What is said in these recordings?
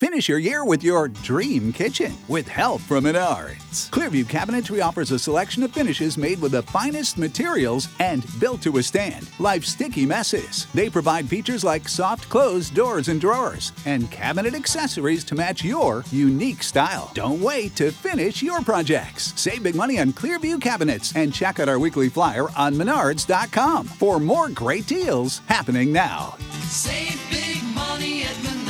Finish your year with your dream kitchen with help from Menards. Clearview Cabinetry offers a selection of finishes made with the finest materials and built to withstand life's sticky messes. They provide features like soft closed doors and drawers and cabinet accessories to match your unique style. Don't wait to finish your projects. Save big money on Clearview cabinets and check out our weekly flyer on Menards.com for more great deals happening now. Save big money at Menards.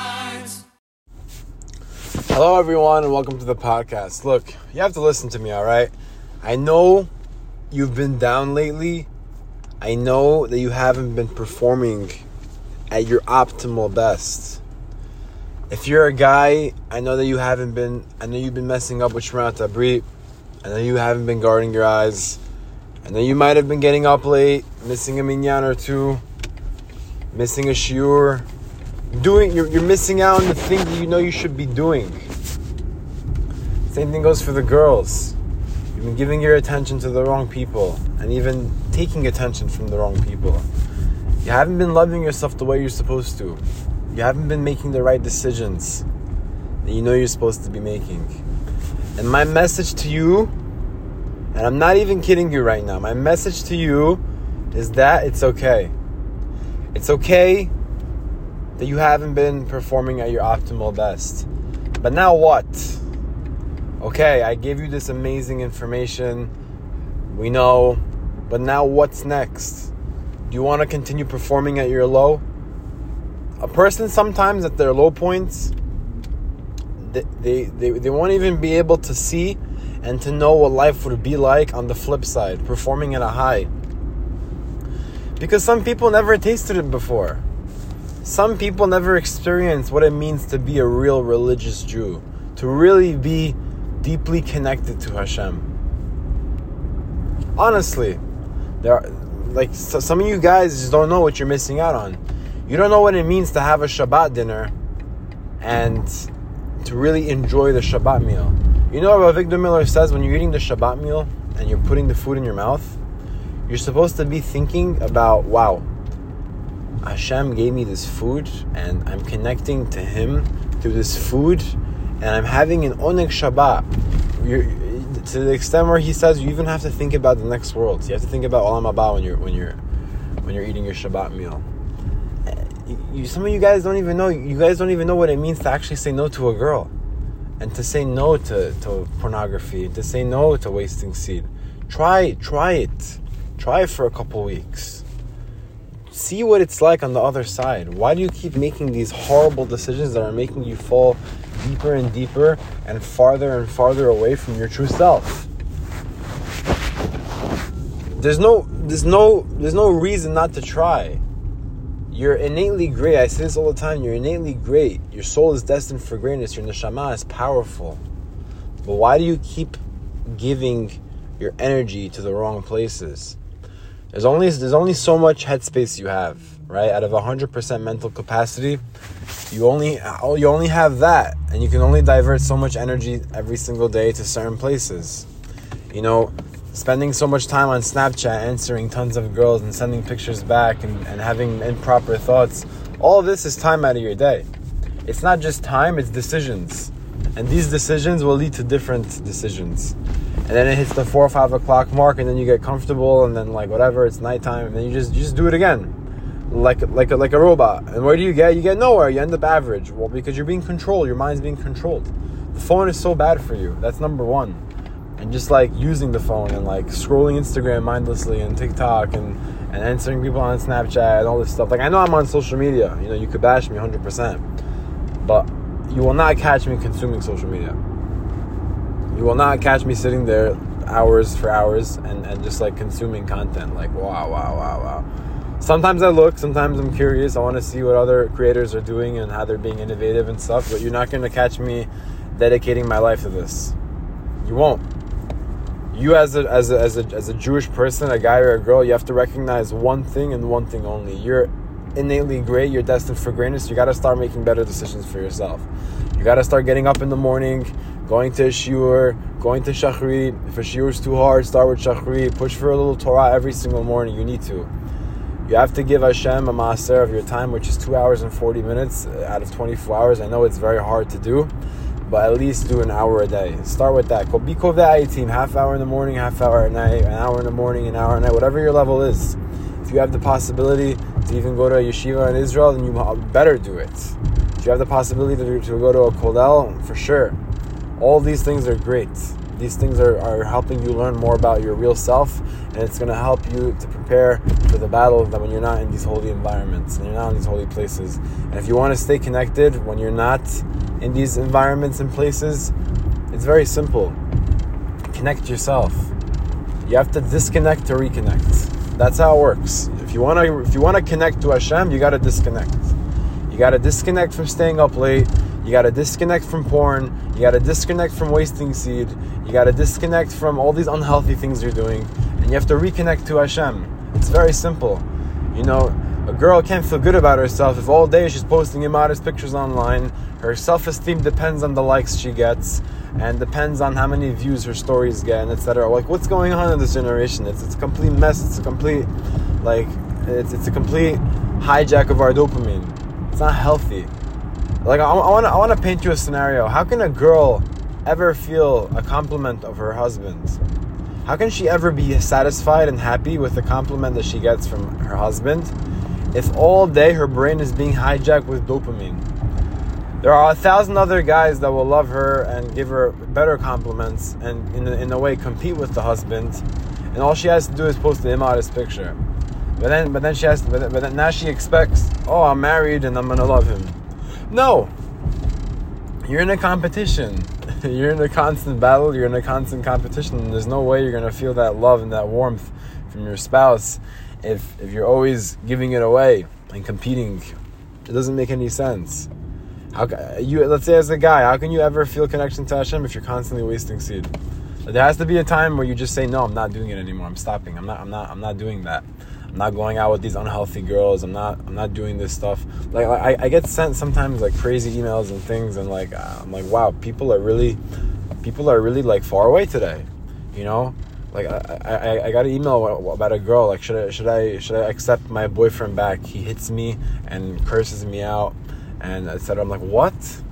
Hello, everyone, and welcome to the podcast. Look, you have to listen to me, all right? I know you've been down lately. I know that you haven't been performing at your optimal best. If you're a guy, I know that you haven't been. I know you've been messing up with Shemrat Tabrit. I know you haven't been guarding your eyes. I know you might have been getting up late, missing a minyan or two, missing a shiur. You're missing out on the thing that you know you should be doing. Same thing goes for the girls. You've been giving your attention to the wrong people and even taking attention from the wrong people. You haven't been loving yourself the way you're supposed to. You haven't been making the right decisions that you know you're supposed to be making. And my message to you, and I'm not even kidding you right now, my message to you is that it's okay. It's okay that you haven't been performing at your optimal best. But now what? Okay, I gave you this amazing information. We know. But now what's next? Do you want to continue performing at your low? A person sometimes at their low points, they won't even be able to see and to know what life would be like on the flip side, performing at a high. Because some people never tasted it before. Some people never experienced what it means to be a real religious Jew, to really be deeply connected to Hashem. Honestly, some of you guys just don't know what you're missing out on. You don't know what it means to have a Shabbat dinner and to really enjoy the Shabbat meal. You know what Avigdor Miller says when you're eating the Shabbat meal and you're putting the food in your mouth? You're supposed to be thinking about, wow, Hashem gave me this food and I'm connecting to Him through this food and I'm having an Oneg Shabbat. To the extent where he says you even have to think about the next world. You have to think about Olam Haba when you're eating your Shabbat meal. Some of you guys don't even know. You guys don't even know what it means to actually say no to a girl, and to say no to pornography, to say no to wasting seed. Try it. Try it for a couple weeks. See what it's like on the other side. Why do you keep making these horrible decisions that are making you fall deeper and deeper and farther away from your true self? There's no reason not to try. You're innately great. I say this all the time. You're innately great. Your soul is destined for greatness. Your neshama is powerful. But why do you keep giving your energy to the wrong places? There's only so much headspace you have, right? Out of 100% mental capacity, you only have that, and you can only divert so much energy every single day to certain places. You know, spending so much time on Snapchat, answering tons of girls and sending pictures back and having improper thoughts. All of this is time out of your day. It's not just time, it's decisions. And these decisions will lead to different decisions. And then it hits the 4 or 5 o'clock mark, and then you get comfortable, and then whatever, it's nighttime, and then you just do it again, like a robot. And where do you get? You get nowhere. You end up average. Well, because you're being controlled. Your mind's being controlled. The phone is so bad for you. That's number one. And just using the phone and scrolling Instagram mindlessly and TikTok and answering people on Snapchat and all this stuff. I know I'm on social media. You know, you could bash me 100%, but you will not catch me consuming social media. You will not catch me sitting there hours for hours and just consuming content. Wow. Sometimes I look, sometimes I'm curious. I want to see what other creators are doing and how they're being innovative and stuff. But you're not going to catch me dedicating my life to this. You won't. You as a Jewish person, a guy or a girl, you have to recognize one thing and one thing only. You're innately great. You're destined for greatness. You got to start making better decisions for yourself. You got to start getting up in the morning, going to a shiur, going to shachrit. If a shiur is too hard, start with shachrit. Push for a little Torah every single morning. You need to. You have to give Hashem a maaser of your time, which is 2 hours and 40 minutes out of 24 hours. I know it's very hard to do, but at least do an hour a day. Start with that. Be team, half hour in the morning, half hour at night, an hour in the morning, an hour at night, whatever your level is. If you have the possibility to even go to a yeshiva in Israel, then you better do it. If you have the possibility to go to a kollel, for sure. All these things are great. These things are helping you learn more about your real self, and it's going to help you to prepare for the battle that when you're not in these holy environments and you're not in these holy places. And if you want to stay connected when you're not in these environments and places, it's very simple. Connect yourself. You have to disconnect to reconnect. That's how it works. If you want to connect to Hashem, you got to disconnect. You got to disconnect from staying up late. You got to disconnect from porn. You got to disconnect from wasting seed. You got to disconnect from all these unhealthy things you're doing. And you have to reconnect to Hashem. It's very simple. You know, a girl can't feel good about herself if all day she's posting immodest pictures online. Her self-esteem depends on the likes she gets and depends on how many views her stories get, and etc. Like, what's going on in this generation? It's a complete mess. It's a complete hijack of our dopamine. It's not healthy. Like, I want to paint you a scenario. How can a girl ever feel a compliment of her husband? How can she ever be satisfied and happy with the compliment that she gets from her husband if all day her brain is being hijacked with dopamine? There are 1,000 other guys that will love her and give her better compliments and in a way compete with the husband, and all she has to do is post the immodest picture. But then now she expects, oh, I'm married and I'm gonna love him. No, you're in a competition. You're in a constant battle. You're in a constant competition. And there's no way you're gonna feel that love and that warmth from your spouse if you're always giving it away and competing. It doesn't make any sense. Let's say as a guy, how can you ever feel connection to Hashem if you're constantly wasting seed? There has to be a time where you just say, no, I'm not doing it anymore. I'm stopping. I'm not doing that. I'm not going out with these unhealthy girls. I'm not doing this stuff. Like I get sent sometimes like crazy emails and things, and like I'm like, wow, people are really like far away today, you know. Like I got an email about a girl. Like, should I accept my boyfriend back? He hits me and curses me out, and etc. I'm like, what?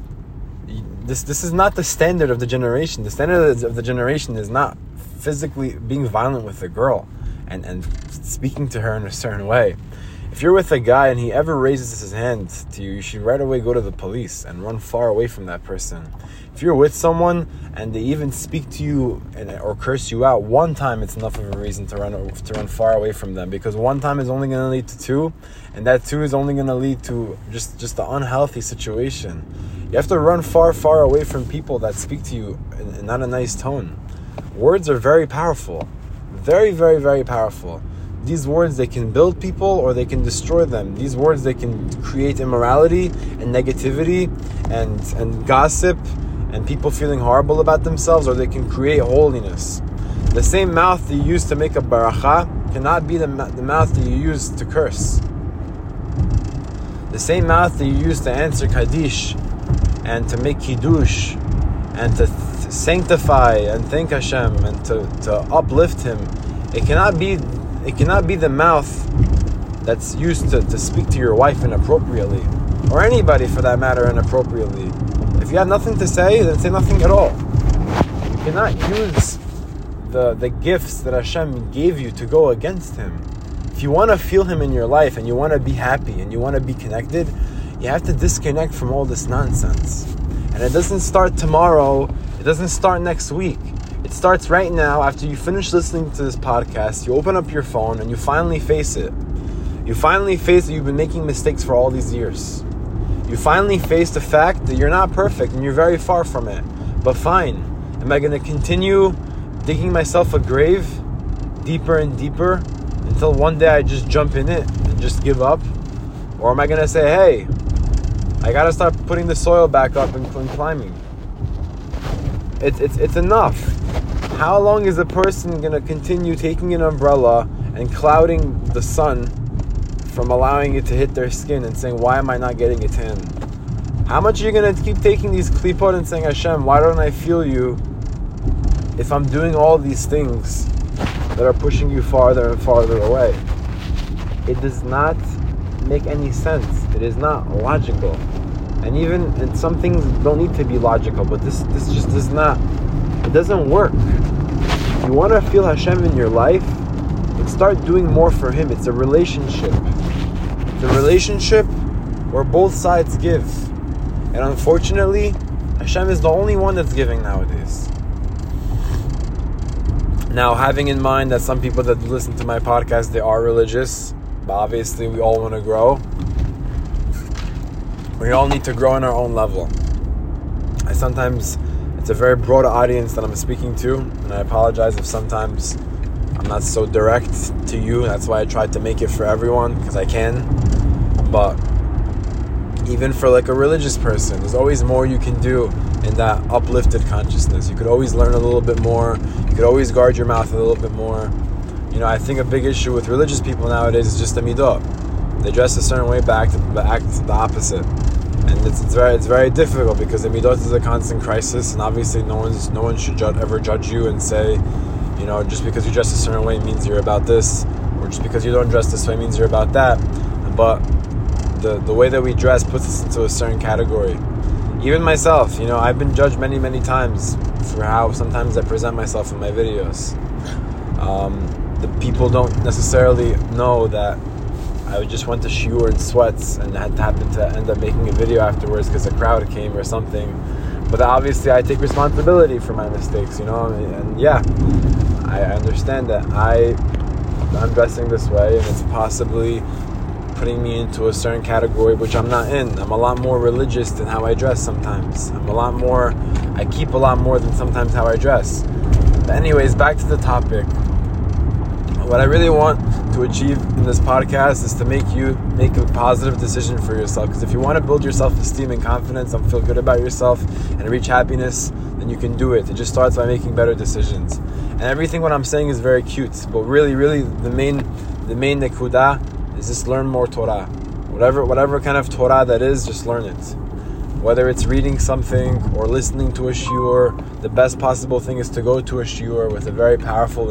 This is not the standard of the generation. The standard of the generation is not physically being violent with a girl and speaking to her in a certain way. If you're with a guy and he ever raises his hand to you, you should right away go to the police and run far away from that person. If you're with someone and they even speak to you or curse you out one time, it's enough of a reason to run far away from them, because one time is only going to lead to two, and that two is only going to lead to just an unhealthy situation. You have to run far, far away from people that speak to you in not a nice tone. Words are very powerful. Very, very, very powerful. These words, they can build people or they can destroy them. These words, they can create immorality and negativity and gossip and people feeling horrible about themselves, or they can create holiness. The same mouth that you use to make a baracha cannot be the mouth that you use to curse. The same mouth that you use to answer Kaddish and to make Kiddush and to sanctify and thank Hashem and to uplift Him, it cannot be the mouth that's used to speak to your wife inappropriately, or anybody for that matter inappropriately. If you have nothing to say, then say nothing at all. You cannot use the gifts that Hashem gave you to go against Him. If you want to feel Him in your life and you want to be happy and you want to be connected, you have to disconnect from all this nonsense. And it doesn't start tomorrow. It doesn't start next week. It starts right now. After you finish listening to this podcast, you open up your phone and you finally face it. You finally face that you've been making mistakes for all these years. You finally face the fact that you're not perfect and you're very far from it. But fine. Am I going to continue digging myself a grave deeper and deeper until one day I just jump in it and just give up? Or am I going to say, hey, I got to start putting the soil back up and climbing? It's enough. How long is a person going to continue taking an umbrella and clouding the sun from allowing it to hit their skin and saying, why am I not getting a tan? How much are you going to keep taking these klipot and saying, Hashem, why don't I feel you if I'm doing all these things that are pushing you farther and farther away? it does not make any sense. It is not logical. And some things don't need to be logical, but this just does not, it doesn't work. You want to feel Hashem in your life, and start doing more for Him. It's a relationship. It's a relationship where both sides give. And unfortunately, Hashem is the only one that's giving nowadays. Now, having in mind that some people that listen to my podcast, they are religious, but obviously we all want to grow. We all need to grow in our own level. It's a very broad audience that I'm speaking to, and I apologize if sometimes I'm not so direct to you. That's why I tried to make it for everyone, because I can. But even for like a religious person, there's always more you can do in that uplifted consciousness. You could always learn a little bit more. You could always guard your mouth a little bit more. I think a big issue with religious people nowadays is just the midah. They dress a certain way, but act the opposite. And it's very difficult, because the midot is a constant crisis, and obviously no one should ever judge you and say, just because you dress a certain way means you're about this, or just because you don't dress this way means you're about that. But the way that we dress puts us into a certain category. Even myself, I've been judged many, many times for how sometimes I present myself in my videos. The people don't necessarily know that I just went to shiur in sweats and happened to end up making a video afterwards because a crowd came or something. But obviously I take responsibility for my mistakes, and yeah, I understand that I'm dressing this way, and it's possibly putting me into a certain category which I'm not in. I'm a lot more religious than how I dress sometimes. I keep a lot more than sometimes how I dress. But anyways, back to the topic. What I really want to achieve in this podcast is to make you make a positive decision for yourself. Because if you want to build your self-esteem and confidence and feel good about yourself and reach happiness, then you can do it. It just starts by making better decisions. And everything what I'm saying is very cute, but really the main nekuda is just learn more Torah. Whatever kind of Torah that is, just learn it. Whether it's reading something or listening to a shiur, the best possible thing is to go to a shiur with a very powerful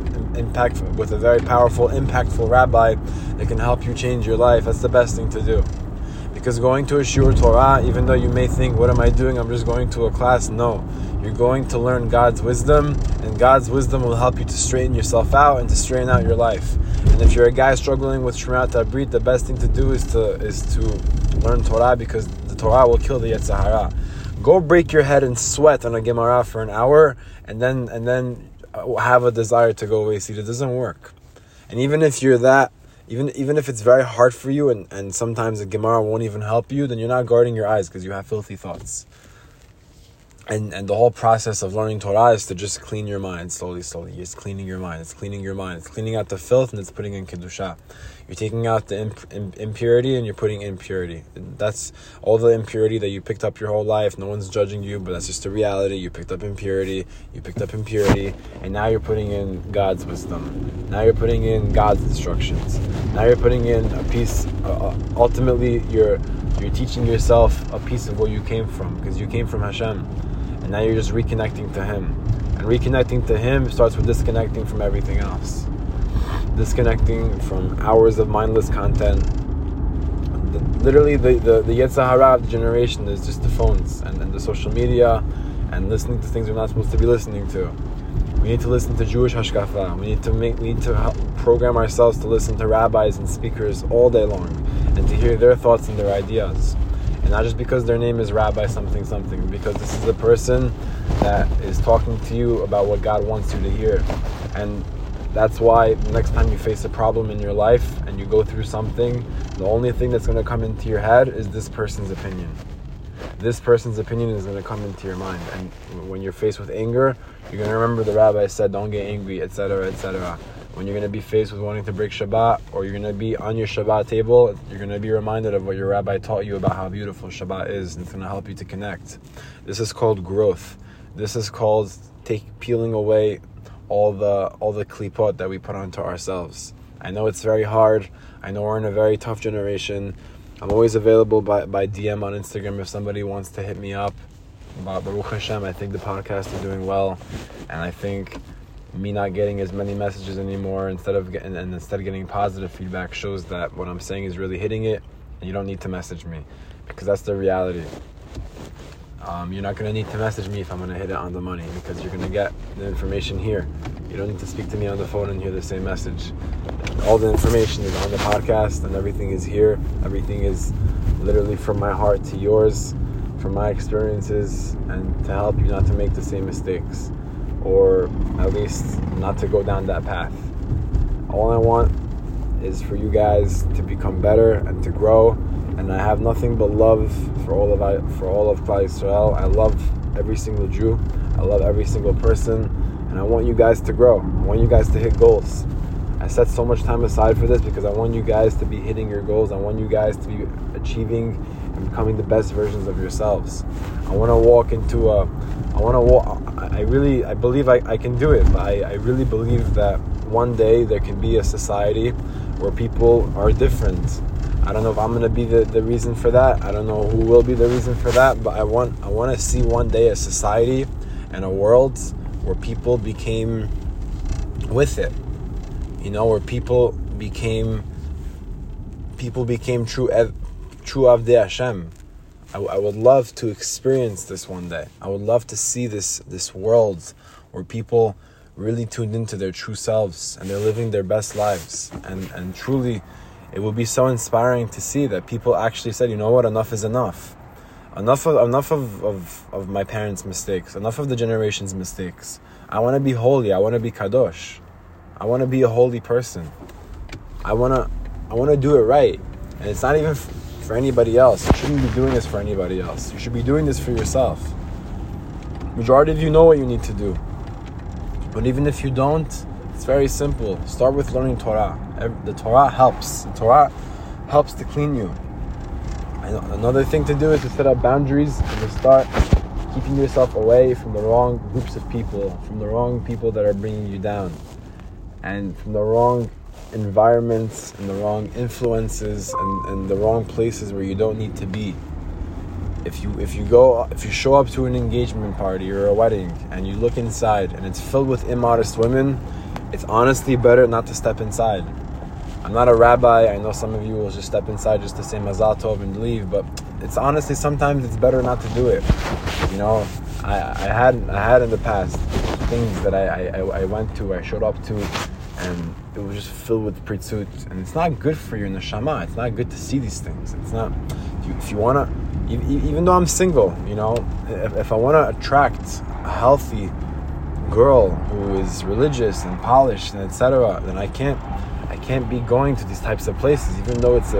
impactful rabbi that can help you change your life. That's the best thing to do. Because going to a shiur Torah, even though you may think, what am I doing? I'm just going to a class. No, you're going to learn God's wisdom, and God's wisdom will help you to straighten yourself out and to straighten out your life. And if you're a guy struggling with Shmirat Habrit, the best thing to do is to learn Torah, because the Torah will kill the Yetzer Hara. Go break your head and sweat on a Gemara for an hour, and then have a desire to go away. See, it doesn't work. And even if you're that, even if it's very hard for you, and sometimes the Gemara won't even help you, then you're not guarding your eyes because you have filthy thoughts. And the whole process of learning Torah is to just clean your mind slowly. You're just cleaning your mind. It's cleaning your mind. It's cleaning out the filth, and it's putting in Kedusha. You're taking out the impurity, and you're putting in purity. That's all the impurity that you picked up your whole life. No one's judging you, but that's just a reality. You picked up impurity, and now you're putting in God's wisdom. Now you're putting in God's instructions. Now you're putting in a piece, ultimately you're teaching yourself a piece of where you came from, because you came from Hashem. And now you're just reconnecting to Him. And reconnecting to Him starts with disconnecting from everything else. Disconnecting from hours of mindless content. Literally, the Yetzer Hara of the generation is just the phones and the social media and listening to things we're not supposed to be listening to. We need to listen to Jewish hashkafa. We need to help program ourselves to listen to rabbis and speakers all day long and to hear their thoughts and their ideas. And not just because their name is Rabbi something, because this is the person that is talking to you about what God wants you to hear. And that's why the next time you face a problem in your life and you go through something, the only thing that's going to come into your head is this person's opinion. This person's opinion is going to come into your mind. And when you're faced with anger, you're going to remember the rabbi said, don't get angry, etc., etc. When you're going to be faced with wanting to break Shabbat, or you're going to be on your Shabbat table, you're going to be reminded of what your rabbi taught you about how beautiful Shabbat is, and it's going to help you to connect. This is called growth. This is called peeling away all the klipot that we put onto ourselves. I know it's very hard. I know we're in a very tough generation. I'm always available by DM on Instagram if somebody wants to hit me up. Baruch Hashem, I think the podcast is doing well, and I think me not getting as many messages anymore instead of getting positive feedback shows that what I'm saying is really hitting it, and you don't need to message me, because that's the reality. You're not going to need to message me if I'm going to hit it on the money, because you're going to get the information here. You don't need to speak to me on the phone and hear the same message. All the information is on the podcast, and everything is here. Everything is literally from my heart to yours, from my experiences, and to help you not to make the same mistakes, or at least not to go down that path. All I want is for you guys to become better and to grow, and I have nothing but love for all of Klal Yisrael. I love every single Jew. I love every single person, and I want you guys to grow. I want you guys to hit goals. I set so much time aside for this because I want you guys to be hitting your goals. I want you guys to be achieving and becoming the best versions of yourselves. I believe I can do it, but I really believe that one day there can be a society where people are different. I don't know if I'm going to be the reason for that. I don't know who will be the reason for that, but I want to see one day a society and a world where people became with it. Where people became true Avdei Hashem. I would love to experience this one day. I would love to see this world where people really tuned into their true selves and they're living their best lives. And truly, it would be so inspiring to see that people actually said, you know what, enough is enough. Enough of my parents' mistakes. Enough of the generation's mistakes. I want to be holy. I want to be kadosh. I want to be a holy person. I want to do it right. And it's not even for anybody else. You shouldn't be doing this for anybody else. You should be doing this for yourself. Majority of you know what you need to do. But even if you don't, it's very simple. Start with learning Torah. The Torah helps. The Torah helps to clean you. Another thing to do is to set up boundaries and to start keeping yourself away from the wrong groups of people, from the wrong people that are bringing you down, and from the wrong environments and the wrong influences and the wrong places where you don't need to be. If you show up to an engagement party or a wedding and you look inside and it's filled with immodest women, it's honestly better not to step inside. I'm not a rabbi. I know some of you will just step inside just to say Mazal Tov and leave, but it's honestly, sometimes it's better not to do it. I had in the past things that I went to, I showed up to, and it was just filled with pritzut, and it's not good for your neshama. It's not good to see these things. It's not. If you wanna, even though I'm single, if I wanna attract a healthy girl who is religious and polished and etc., then I can't be going to these types of places, even though it's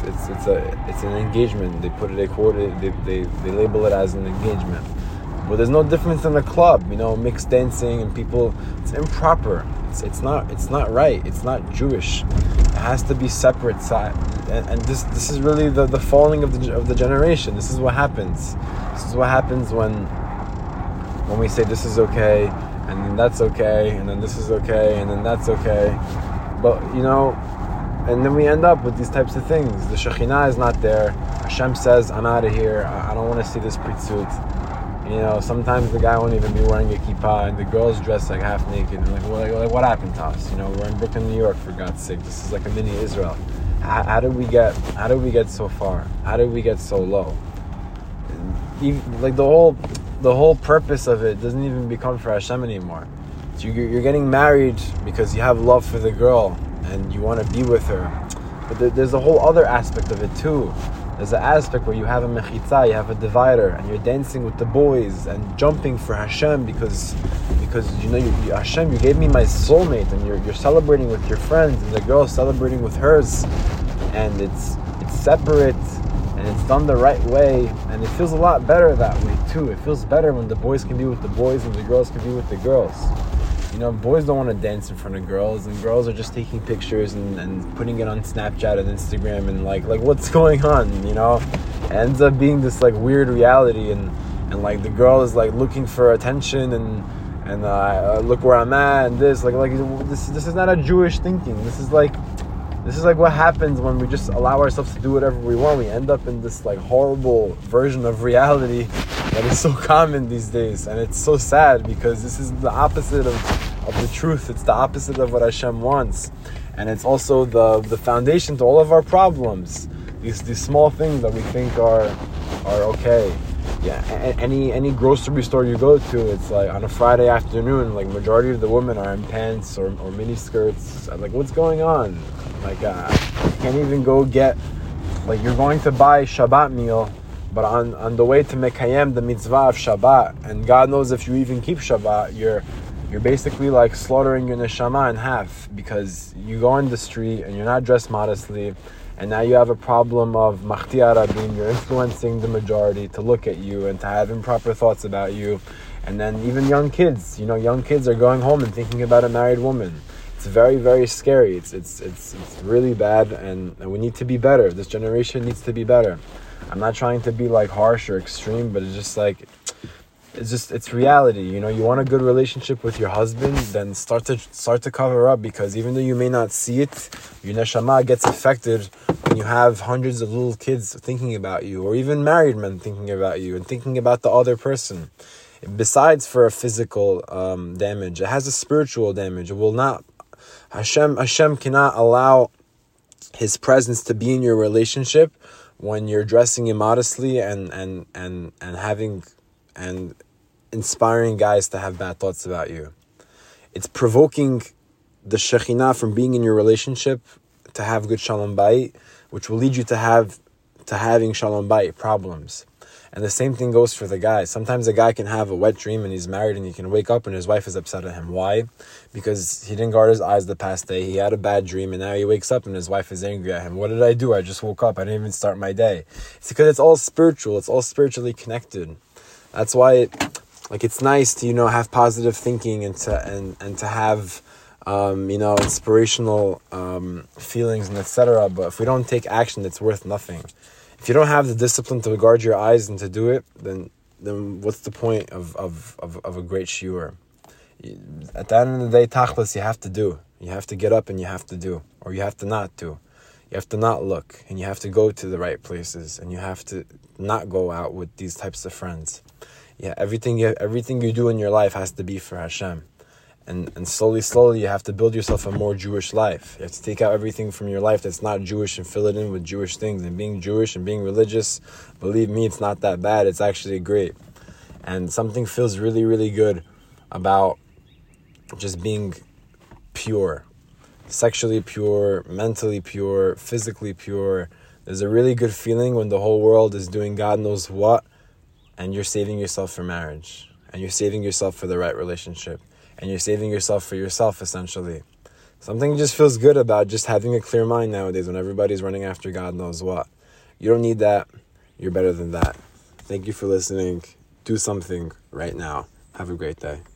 an engagement. They label it as an engagement, but there's no difference in a club. Mixed dancing and people. It's improper. It's not right. It's not Jewish. It has to be separate side. And this is really the falling of the generation. This is what happens. This is what happens when we say this is okay, and then that's okay, and then this is okay, and then that's okay. But and then we end up with these types of things. The Shekhinah is not there. Hashem says, I'm out of here. I don't want to see this pritzut. Sometimes the guy won't even be wearing a kippah, and the girl's dressed like half naked. And like what happened to us? We're in Brooklyn, New York, for God's sake. This is like a mini Israel. How did we get so far? How did we get so low? Like the whole purpose of it doesn't even become for Hashem anymore. So you're getting married because you have love for the girl and you want to be with her. But there's a whole other aspect of it too. There's an aspect where you have a mechitza, you have a divider, and you're dancing with the boys and jumping for Hashem because Hashem, you gave me my soulmate, and you're celebrating with your friends, and the girl's celebrating with hers, and it's separate, and it's done the right way, and it feels a lot better that way too. It feels better when the boys can be with the boys and the girls can be with the girls. Boys don't want to dance in front of girls, and girls are just taking pictures and putting it on Snapchat and Instagram, and like what's going on, It ends up being this like weird reality, and like the girl is like looking for attention, and look where I'm at, and this is not a Jewish thinking. This is like what happens when we just allow ourselves to do whatever we want. We end up in this like horrible version of reality that is so common these days, and it's so sad because this is the opposite of the truth. It's the opposite of what Hashem wants. And it's also the foundation to all of our problems. These small things that we think are okay. Yeah, any grocery store you go to, it's like on a Friday afternoon, like majority of the women are in pants or mini skirts. I'm like, what's going on? Like, you can't even go get, like, you're going to buy Shabbat meal, but on the way to Mekayem, the mitzvah of Shabbat, and God knows if you even keep Shabbat, you're basically like slaughtering your neshama in half, because you go in the street and you're not dressed modestly, and now you have a problem of machti arabim. You're influencing the majority to look at you and to have improper thoughts about you. And then even young kids, young kids are going home and thinking about a married woman. It's very, very scary. It's really bad, and we need to be better. This generation needs to be better. I'm not trying to be like harsh or extreme, but it's just like, it's reality. You want a good relationship with your husband, then start to cover up, because even though you may not see it, your neshama gets affected when you have hundreds of little kids thinking about you, or even married men thinking about you and thinking about the other person. Besides for a physical damage, it has a spiritual damage. It will not. Hashem cannot allow His presence to be in your relationship when you're dressing immodestly and having and inspiring guys to have bad thoughts about you. It's provoking the Shekhinah from being in your relationship to have good Shalom Bayit, which will lead you to having Shalom Bayit problems. And the same thing goes for the guy. Sometimes a guy can have a wet dream and he's married, and he can wake up and his wife is upset at him. Why? Because he didn't guard his eyes the past day. He had a bad dream, and now he wakes up and his wife is angry at him. What did I do? I just woke up. I didn't even start my day. It's because it's all spiritual. It's all spiritually connected. That's why it's nice to, have positive thinking and to have, inspirational feelings and etc. But if we don't take action, it's worth nothing. If you don't have the discipline to guard your eyes and to do it, then what's the point of a great shiur? At the end of the day, tachlis, you have to do. You have to get up and you have to do, or you have to not do. You have to not look, and you have to go to the right places, and you have to not go out with these types of friends. Yeah, everything you do in your life has to be for Hashem. And slowly you have to build yourself a more Jewish life. You have to take out everything from your life that's not Jewish and fill it in with Jewish things. And being Jewish and being religious, believe me, it's not that bad. It's actually great. And something feels really, really good about just being pure. Sexually pure, mentally pure, physically pure. There's a really good feeling when the whole world is doing God knows what, and you're saving yourself for marriage. And you're saving yourself for the right relationship. And you're saving yourself for yourself, essentially. Something just feels good about just having a clear mind nowadays when everybody's running after God knows what. You don't need that. You're better than that. Thank you for listening. Do something right now. Have a great day.